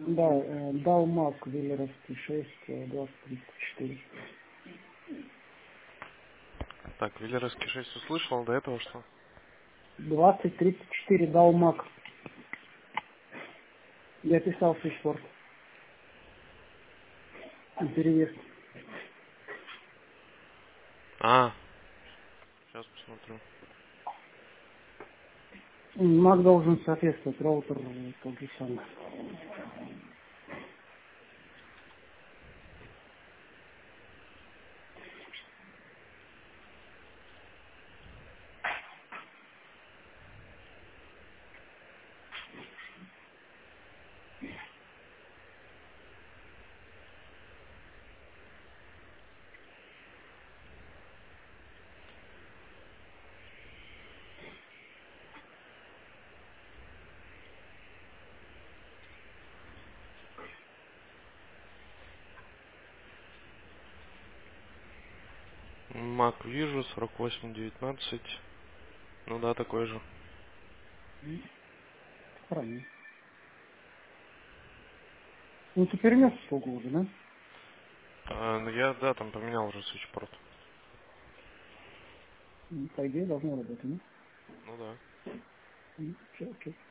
Да, Далмак, Велеровский 6, 2034. Так, Виллеровский 6 услышал, до этого что? 2034 Далмак. Я писал Фишфорд. Перевес. А, сейчас посмотрю. Мак должен соответствовать, роутер тот же самый. Мак вижу, 4819. Ну да, такой же. Правильно. Ну ты перенес услугу уже, да? Ну я, да, там поменял уже свитчпорт. По идее должно работать, да? Ну да. Все, окей.